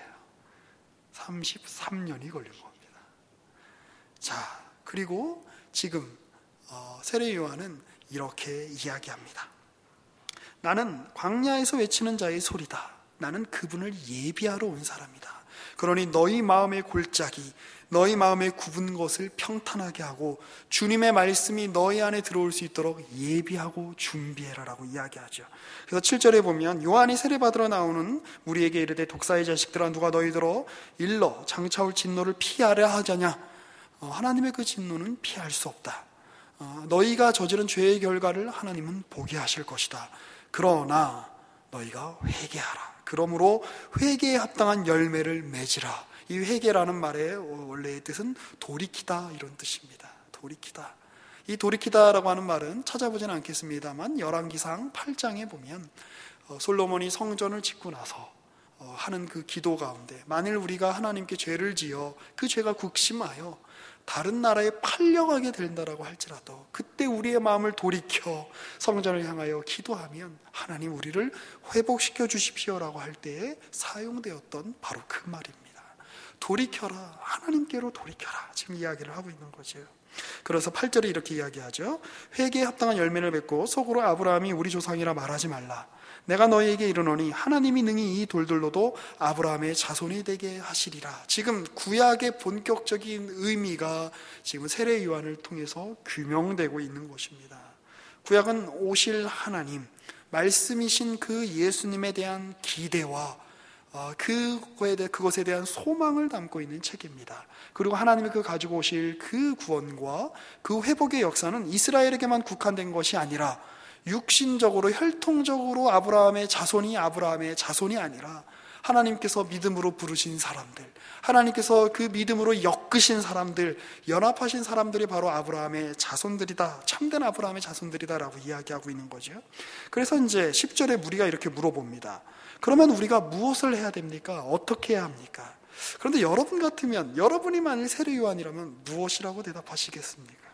삼십삼 년이 걸린 겁니다. 자, 그리고 지금 어, 세례 요한은 이렇게 이야기합니다. 나는 광야에서 외치는 자의 소리다. 나는 그분을 예비하러 온 사람이다. 그러니 너희 마음의 골짜기, 너희 마음에 굽은 것을 평탄하게 하고 주님의 말씀이 너희 안에 들어올 수 있도록 예비하고 준비해라라고 이야기하죠. 그래서 칠 절에 보면 요한이 세례받으러 나오는 우리에게 이르되 독사의 자식들아 누가 너희들어 일러 장차올 진노를 피하려 하자냐. 어, 하나님의 그 진노는 피할 수 없다. 어, 너희가 저지른 죄의 결과를 하나님은 보게 하실 것이다. 그러나 너희가 회개하라. 그러므로 회개에 합당한 열매를 맺으라. 이 회개라는 말의 원래의 뜻은 돌이키다 이런 뜻입니다. 돌이키다. 이 돌이키다라고 하는 말은 찾아보지는 않겠습니다만 열왕기상 팔 장에 보면 솔로몬이 성전을 짓고 나서 하는 그 기도 가운데 만일 우리가 하나님께 죄를 지어 그 죄가 국심하여 다른 나라에 팔려가게 된다라고 할지라도 그때 우리의 마음을 돌이켜 성전을 향하여 기도하면 하나님 우리를 회복시켜 주십시오라고 할 때에 사용되었던 바로 그 말입니다. 돌이켜라, 하나님께로 돌이켜라, 지금 이야기를 하고 있는 거죠. 그래서 팔 절에 이렇게 이야기하죠. 회개에 합당한 열매를 맺고 속으로 아브라함이 우리 조상이라 말하지 말라. 내가 너희에게 이르노니 하나님이 능히 이 돌들로도 아브라함의 자손이 되게 하시리라. 지금 구약의 본격적인 의미가 지금 세례 요한을 통해서 규명되고 있는 것입니다. 구약은 오실 하나님, 말씀이신 그 예수님에 대한 기대와 그거에 대해, 그것에 대한 소망을 담고 있는 책입니다. 그리고 하나님이 그 가지고 오실 그 구원과 그 회복의 역사는 이스라엘에게만 국한된 것이 아니라 육신적으로 혈통적으로 아브라함의 자손이 아브라함의 자손이 아니라 하나님께서 믿음으로 부르신 사람들, 하나님께서 그 믿음으로 엮으신 사람들, 연합하신 사람들이 바로 아브라함의 자손들이다, 참된 아브라함의 자손들이다라고 이야기하고 있는 거죠. 그래서 이제 십 절에 무리가 이렇게 물어봅니다. 그러면 우리가 무엇을 해야 됩니까? 어떻게 해야 합니까? 그런데 여러분 같으면, 여러분이 만일 세례 요한이라면 무엇이라고 대답하시겠습니까?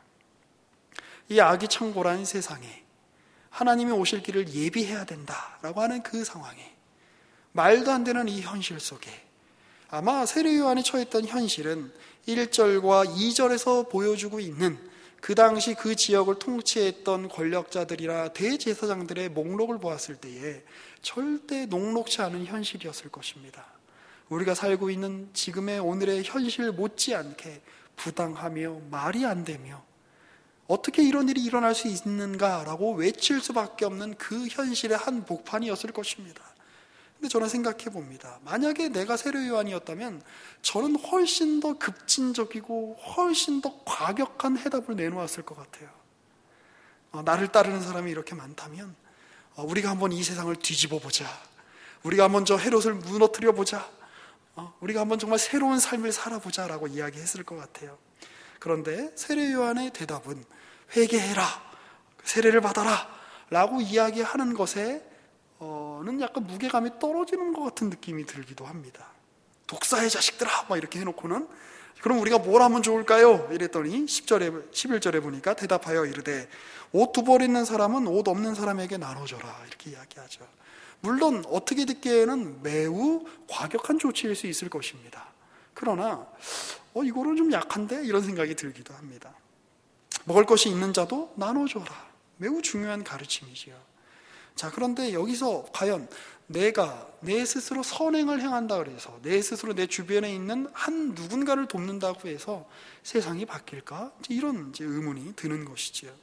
이 아기창고란 세상에 하나님이 오실 길을 예비해야 된다라고 하는 그 상황에, 말도 안 되는 이 현실 속에 아마 세례 요한이 처했던 현실은 일 절과 이 절에서 보여주고 있는 그 당시 그 지역을 통치했던 권력자들이나 대제사장들의 목록을 보았을 때에 절대 녹록치 않은 현실이었을 것입니다. 우리가 살고 있는 지금의 오늘의 현실 못지않게 부당하며 말이 안 되며 어떻게 이런 일이 일어날 수 있는가라고 외칠 수밖에 없는 그 현실의 한 복판이었을 것입니다. 근데 저는 생각해 봅니다. 만약에 내가 세례 요한이었다면 저는 훨씬 더 급진적이고 훨씬 더 과격한 해답을 내놓았을 것 같아요. 어, 나를 따르는 사람이 이렇게 많다면 어, 우리가 한번 이 세상을 뒤집어 보자. 우리가 한번 저 헤롯을 무너뜨려 보자. 어, 우리가 한번 정말 새로운 삶을 살아보자라고 이야기했을 것 같아요. 그런데 세례 요한의 대답은 회개해라, 세례를 받아라 라고 이야기하는 것에 는 약간 무게감이 떨어지는 것 같은 느낌이 들기도 합니다. 독사의 자식들아 막 이렇게 해놓고는 그럼 우리가 뭘 하면 좋을까요? 이랬더니 십 절에, 십일 절에 보니까 대답하여 이르되 옷 두 벌 있는 사람은 옷 없는 사람에게 나눠줘라 이렇게 이야기하죠. 물론 어떻게 듣기에는 매우 과격한 조치일 수 있을 것입니다. 그러나 어, 이거는 좀 약한데? 이런 생각이 들기도 합니다. 먹을 것이 있는 자도 나눠줘라. 매우 중요한 가르침이지요. 자, 그런데 여기서 과연 내가 내 스스로 선행을 행한다 그래서 내 스스로 내 주변에 있는 한 누군가를 돕는다고 해서 세상이 바뀔까? 이제 이런 이제 의문이 드는 것이지요.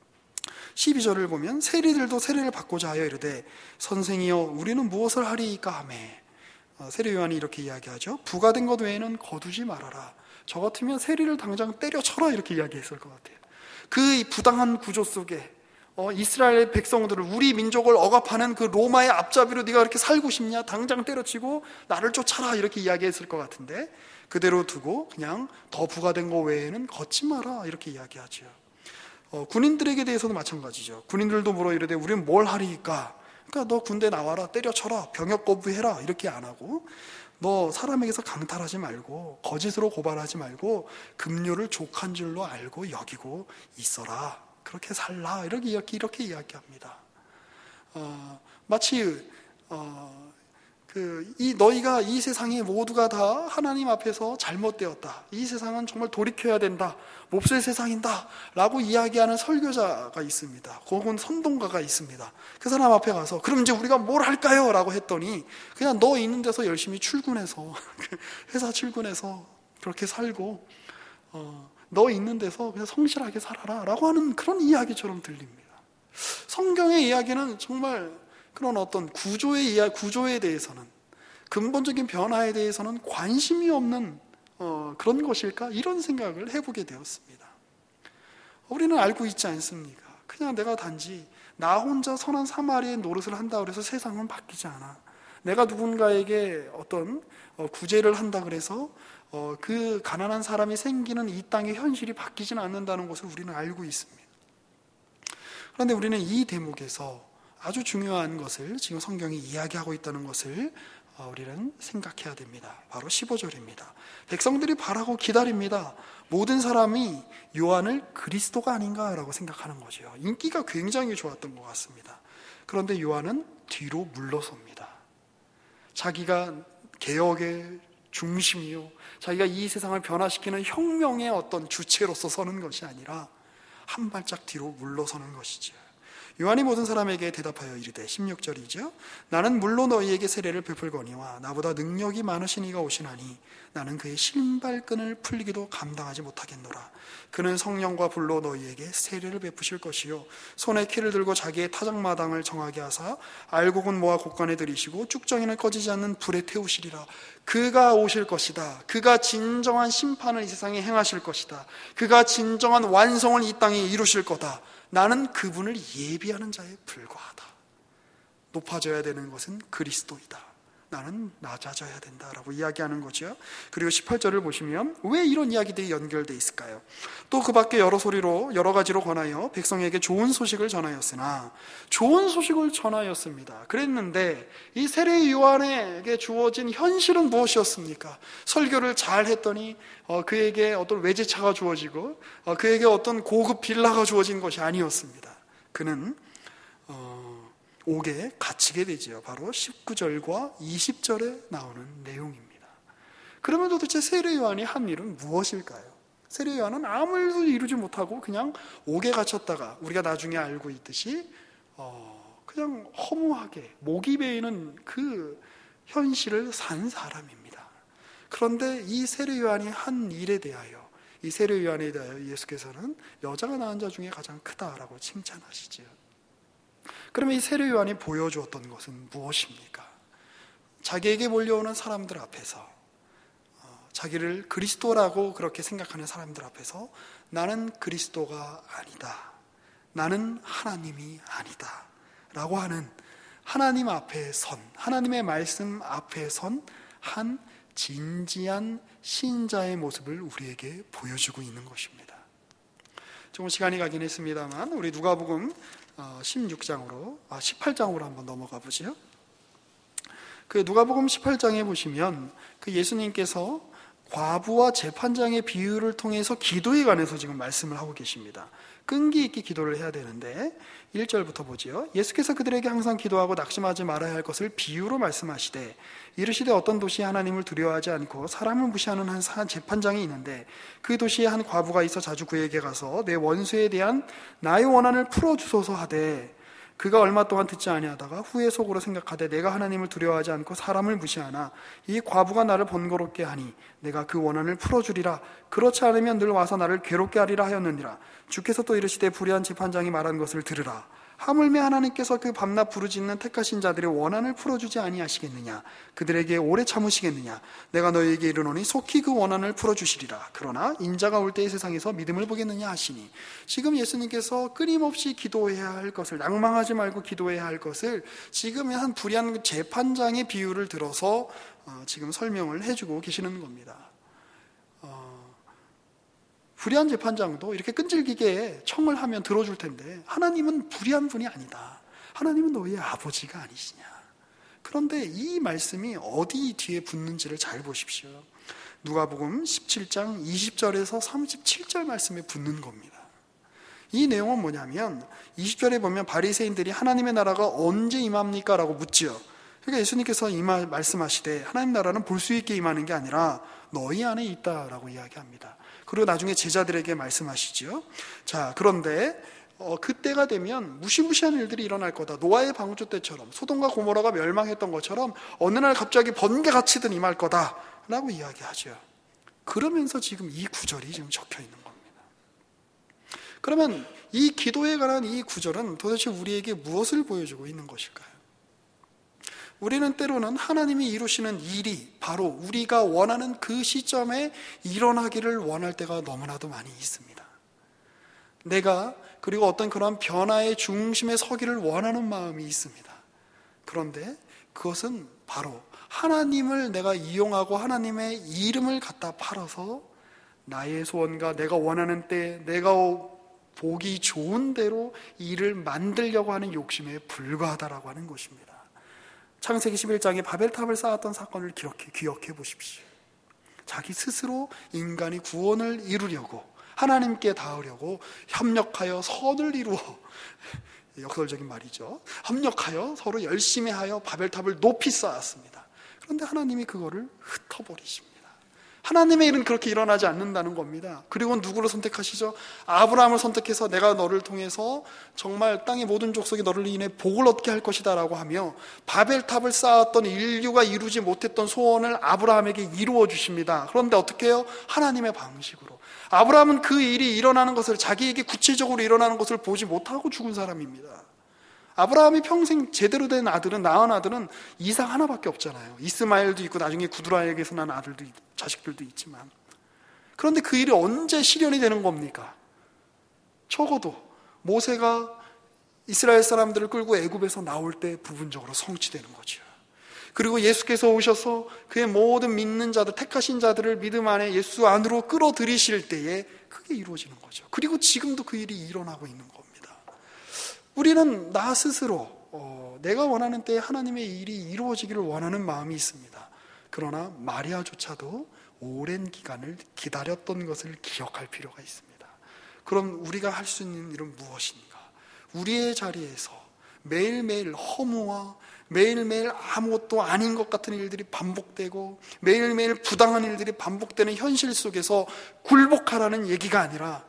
십이 절을 보면 세리들도 세례를 받고자 하여 이르되 선생이여 우리는 무엇을 하리이까 하매. 세례 요한이 이렇게 이야기하죠. 부가된 것 외에는 거두지 말아라. 저 같으면 세리를 당장 때려쳐라 이렇게 이야기했을 것 같아요. 그 부당한 구조 속에 어, 이스라엘 백성들을, 우리 민족을 억압하는 그 로마의 앞잡이로 네가 그렇게 살고 싶냐? 당장 때려치고 나를 쫓아라 이렇게 이야기했을 것 같은데 그대로 두고 그냥 더 부과된 거 외에는 걷지 마라 이렇게 이야기하죠. 어, 군인들에게 대해서도 마찬가지죠. 군인들도 물어 이르되 우리는 뭘 하리까? 그러니까 너 군대 나와라, 때려쳐라, 병역 거부해라 이렇게 안 하고 너 사람에게서 강탈하지 말고 거짓으로 고발하지 말고 급료를 족한 줄로 알고 여기고 있어라. 그렇게 살라 이렇게 이렇게, 이렇게 이야기합니다. 어, 마치 어, 그, 이 너희가 이 세상이 모두가 다 하나님 앞에서 잘못되었다. 이 세상은 정말 돌이켜야 된다. 몹쓸 세상이다. 라고 이야기하는 설교자가 있습니다. 혹은 선동가가 있습니다. 그 사람 앞에 가서 그럼 이제 우리가 뭘 할까요? 라고 했더니 그냥 너 있는 데서 열심히 출근해서 회사 출근해서 그렇게 살고 어, 너 있는 데서 그냥 성실하게 살아라 라고 하는 그런 이야기처럼 들립니다. 성경의 이야기는 정말 그런 어떤 구조의 이야, 구조에 대해서는, 근본적인 변화에 대해서는 관심이 없는 어, 그런 것일까? 이런 생각을 해보게 되었습니다. 우리는 알고 있지 않습니까? 그냥 내가 단지 나 혼자 선한 사마리아의 노릇을 한다고 해서 세상은 바뀌지 않아. 내가 누군가에게 어떤 어, 구제를 한다 그래서 어, 그 가난한 사람이 생기는 이 땅의 현실이 바뀌지는 않는다는 것을 우리는 알고 있습니다. 그런데 우리는 이 대목에서 아주 중요한 것을 지금 성경이 이야기하고 있다는 것을 어, 우리는 생각해야 됩니다. 바로 십오 절입니다. 백성들이 바라고 기다립니다. 모든 사람이 요한을 그리스도가 아닌가라고 생각하는 거죠. 인기가 굉장히 좋았던 것 같습니다. 그런데 요한은 뒤로 물러섭니다. 자기가 개혁의 중심이요, 자기가 이 세상을 변화시키는 혁명의 어떤 주체로서 서는 것이 아니라 한 발짝 뒤로 물러서는 것이죠. 요한이 모든 사람에게 대답하여 이르되 십육 절이죠. 나는 물로 너희에게 세례를 베풀거니와 나보다 능력이 많으신 이가 오시나니 나는 그의 신발끈을 풀기도 감당하지 못하겠노라. 그는 성령과 불로 너희에게 세례를 베푸실 것이요 손에 키를 들고 자기의 타작마당을 정하게 하사 알곡은 모아 곳간에 들이시고 쭉정이는 꺼지지 않는 불에 태우시리라. 그가 오실 것이다. 그가 진정한 심판을 이 세상에 행하실 것이다. 그가 진정한 완성을 이 땅에 이루실 거다. 나는 그분을 예비하는 자에 불과하다. 높아져야 되는 것은 그리스도이다. 나는 낮아져야 된다라고 이야기하는 거죠. 그리고 십팔 절을 보시면 왜 이런 이야기들이 연결되어 있을까요? 또 그 밖에 여러 소리로 여러 가지로 권하여 백성에게 좋은 소식을 전하였으나 좋은 소식을 전하였습니다. 그랬는데 이 세례 요한에게 주어진 현실은 무엇이었습니까? 설교를 잘 했더니 어, 그에게 어떤 외제차가 주어지고 어, 그에게 어떤 고급 빌라가 주어진 것이 아니었습니다. 그는 어, 옥에 갇히게 되지요. 바로 십구 절과 이십 절에 나오는 내용입니다. 그러면 도대체 세례 요한이 한 일은 무엇일까요? 세례 요한은 아무 일도 이루지 못하고 그냥 옥에 갇혔다가 우리가 나중에 알고 있듯이 어, 그냥 허무하게 목이 베이는 그 현실을 산 사람입니다. 그런데 이 세례 요한이 한 일에 대하여 이 세례 요한에 대하여 예수께서는 여자가 낳은 자 중에 가장 크다라고 칭찬하시지요. 그러면 이 세례 요한이 보여주었던 것은 무엇입니까? 자기에게 몰려오는 사람들 앞에서 자기를 그리스도라고 그렇게 생각하는 사람들 앞에서 나는 그리스도가 아니다. 나는 하나님이 아니다. 라고 하는 하나님 앞에 선, 하나님의 말씀 앞에 선 한 진지한 신자의 모습을 우리에게 보여주고 있는 것입니다. 조금 시간이 가긴 했습니다만 우리 누가복음 십육 장으로, 아, 십팔 장으로 한번 넘어가 보죠. 그 누가복음 십팔 장에 보시면 그 예수님께서 과부와 재판장의 비유를 통해서 기도에 관해서 지금 말씀을 하고 계십니다. 끈기 있게 기도를 해야 되는데 일 절부터 보지요. 예수께서 그들에게 항상 기도하고 낙심하지 말아야 할 것을 비유로 말씀하시되 이르시되 어떤 도시에 하나님을 두려워하지 않고 사람을 무시하는 한 재판장이 있는데 그 도시에 한 과부가 있어 자주 그에게 가서 내 원수에 대한 나의 원한을 풀어주소서 하되 그가 얼마 동안 듣지 아니하다가 후에 속으로 생각하되 내가 하나님을 두려워하지 않고 사람을 무시하나 이 과부가 나를 번거롭게 하니 내가 그 원한을 풀어주리라. 그렇지 않으면 늘 와서 나를 괴롭게 하리라 하였느니라. 주께서 또 이르시되 불의한 재판장이 말한 것을 들으라. 하물며 하나님께서 그 밤낮 부르짖는 택하신 자들의 원한을 풀어주지 아니하시겠느냐? 그들에게 오래 참으시겠느냐? 내가 너희에게 이르노니 속히 그 원한을 풀어주시리라. 그러나 인자가 올 때의 세상에서 믿음을 보겠느냐 하시니, 지금 예수님께서 끊임없이 기도해야 할 것을, 낭망하지 말고 기도해야 할 것을 지금 한 불의한 재판장의 비유를 들어서 지금 설명을 해주고 계시는 겁니다. 불의한 재판장도 이렇게 끈질기게 청을 하면 들어줄 텐데 하나님은 불의한 분이 아니다. 하나님은 너희의 아버지가 아니시냐. 그런데 이 말씀이 어디 뒤에 붙는지를 잘 보십시오. 누가복음 십칠 장 이십 절에서 삼십칠 절 말씀에 붙는 겁니다. 이 내용은 뭐냐면 이십 절에 보면 바리새인들이 하나님의 나라가 언제 임합니까? 라고 묻지요. 그러니까 예수님께서 이 말 말씀하시되 하나님 나라는 볼 수 있게 임하는 게 아니라 너희 안에 있다라고 이야기합니다. 그리고 나중에 제자들에게 말씀하시죠. 자, 그런데 어, 그때가 되면 무시무시한 일들이 일어날 거다. 노아의 방주 때처럼, 소돔과 고모라가 멸망했던 것처럼 어느 날 갑자기 번개같이든 임할 거다 라고 이야기하죠. 그러면서 지금 이 구절이 지금 적혀 있는 겁니다. 그러면 이 기도에 관한 이 구절은 도대체 우리에게 무엇을 보여주고 있는 것일까요? 우리는 때로는 하나님이 이루시는 일이 바로 우리가 원하는 그 시점에 일어나기를 원할 때가 너무나도 많이 있습니다. 내가 그리고 어떤 그런 변화의 중심에 서기를 원하는 마음이 있습니다. 그런데 그것은 바로 하나님을 내가 이용하고 하나님의 이름을 갖다 팔아서 나의 소원과 내가 원하는 때 내가 보기 좋은 대로 일을 만들려고 하는 욕심에 불과하다라고 하는 것입니다. 창세기 십일 장에 바벨탑을 쌓았던 사건을 기억해, 기억해 보십시오. 자기 스스로 인간이 구원을 이루려고, 하나님께 닿으려고 협력하여 선을 이루어, 역설적인 말이죠. 협력하여 서로 열심히 하여 바벨탑을 높이 쌓았습니다. 그런데 하나님이 그거를 흩어버리십니다. 하나님의 일은 그렇게 일어나지 않는다는 겁니다. 그리고 누구를 선택하시죠? 아브라함을 선택해서 내가 너를 통해서 정말 땅의 모든 족속이 너를 인해 복을 얻게 할 것이다 라고 하며 바벨탑을 쌓았던 인류가 이루지 못했던 소원을 아브라함에게 이루어 주십니다. 그런데 어떻게 해요? 하나님의 방식으로. 아브라함은 그 일이 일어나는 것을, 자기에게 구체적으로 일어나는 것을 보지 못하고 죽은 사람입니다. 아브라함이 평생 제대로 된 아들은, 낳은 아들은 이삭 하나밖에 없잖아요. 이스마엘도 있고 나중에 구두라에게서 난 아들도 있고 자식들도 있지만, 그런데 그 일이 언제 실현이 되는 겁니까? 적어도 모세가 이스라엘 사람들을 끌고 애굽에서 나올 때 부분적으로 성취되는 거죠. 그리고 예수께서 오셔서 그의 모든 믿는 자들, 택하신 자들을 믿음 안에 예수 안으로 끌어들이실 때에 그게 이루어지는 거죠. 그리고 지금도 그 일이 일어나고 있는 겁니다. 우리는 나 스스로 어, 내가 원하는 때에 하나님의 일이 이루어지기를 원하는 마음이 있습니다. 그러나 마리아조차도 오랜 기간을 기다렸던 것을 기억할 필요가 있습니다. 그럼 우리가 할 수 있는 일은 무엇인가? 우리의 자리에서 매일매일 허무와 매일매일 아무것도 아닌 것 같은 일들이 반복되고 매일매일 부당한 일들이 반복되는 현실 속에서 굴복하라는 얘기가 아니라,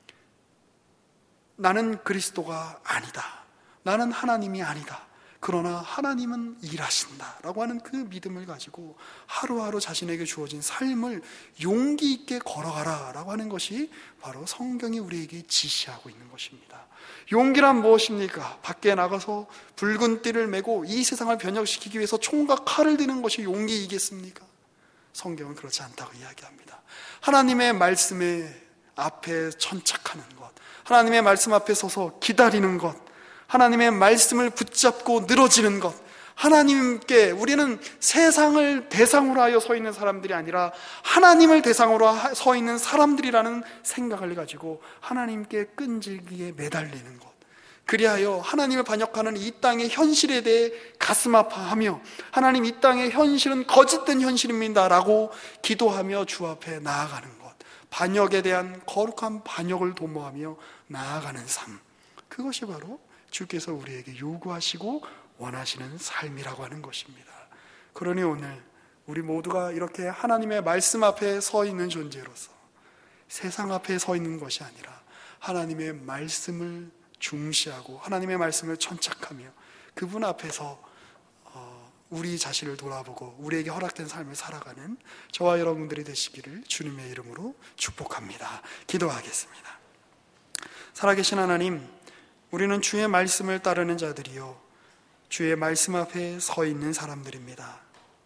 나는 그리스도가 아니다, 나는 하나님이 아니다, 그러나 하나님은 일하신다 라고 하는 그 믿음을 가지고 하루하루 자신에게 주어진 삶을 용기 있게 걸어가라 라고 하는 것이 바로 성경이 우리에게 지시하고 있는 것입니다. 용기란 무엇입니까? 밖에 나가서 붉은 띠를 메고 이 세상을 변혁시키기 위해서 총과 칼을 드는 것이 용기이겠습니까? 성경은 그렇지 않다고 이야기합니다. 하나님의 말씀에 앞에 천착하는 것, 하나님의 말씀 앞에 서서 기다리는 것, 하나님의 말씀을 붙잡고 늘어지는 것, 하나님께, 우리는 세상을 대상으로 하여 서 있는 사람들이 아니라 하나님을 대상으로 서 있는 사람들이라는 생각을 가지고 하나님께 끈질기게 매달리는 것, 그리하여 하나님을 반역하는 이 땅의 현실에 대해 가슴 아파하며 하나님, 이 땅의 현실은 거짓된 현실입니다 라고 기도하며 주 앞에 나아가는 것, 반역에 대한 거룩한 반역을 도모하며 나아가는 삶, 그것이 바로 주께서 우리에게 요구하시고 원하시는 삶이라고 하는 것입니다. 그러니 오늘 우리 모두가 이렇게 하나님의 말씀 앞에 서 있는 존재로서 세상 앞에 서 있는 것이 아니라 하나님의 말씀을 중시하고 하나님의 말씀을 천착하며 그분 앞에서 우리 자신을 돌아보고 우리에게 허락된 삶을 살아가는 저와 여러분들이 되시기를 주님의 이름으로 축복합니다. 기도하겠습니다. 살아계신 하나님, 우리는 주의 말씀을 따르는 자들이요, 주의 말씀 앞에 서 있는 사람들입니다.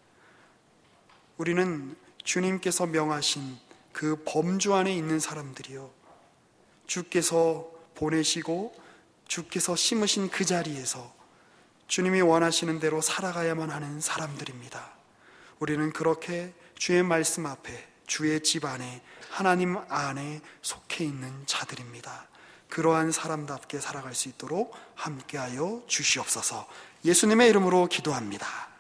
우리는 주님께서 명하신 그 범주 안에 있는 사람들이요, 주께서 보내시고 주께서 심으신 그 자리에서 주님이 원하시는 대로 살아가야만 하는 사람들입니다. 우리는 그렇게 주의 말씀 앞에, 주의 집 안에, 하나님 안에 속해 있는 자들입니다. 그러한 사람답게 살아갈 수 있도록 함께하여 주시옵소서. 예수님의 이름으로 기도합니다.